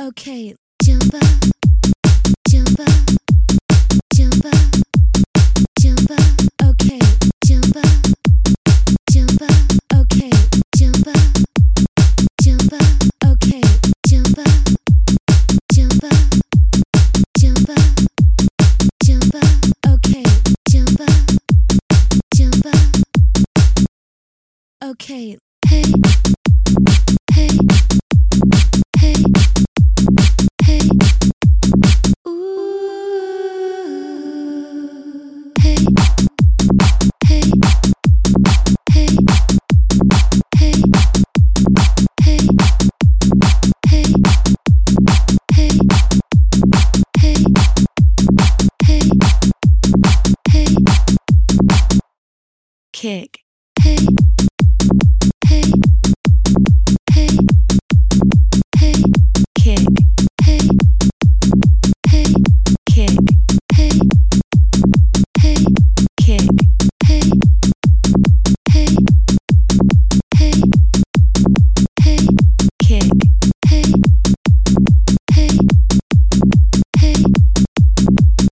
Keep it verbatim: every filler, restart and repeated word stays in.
Okay, jump up, jump up, jump up, jump up. Okay, jump up, jump up. Okay, jump up, jump up. Okay, jump up, jump up, jump up, jump up. Okay, jump up, jump up. Okay, hey, hey, hey, hey, ooh, hey, hey, hey, hey, hey, hey, hey, hey, hey, hey, kick.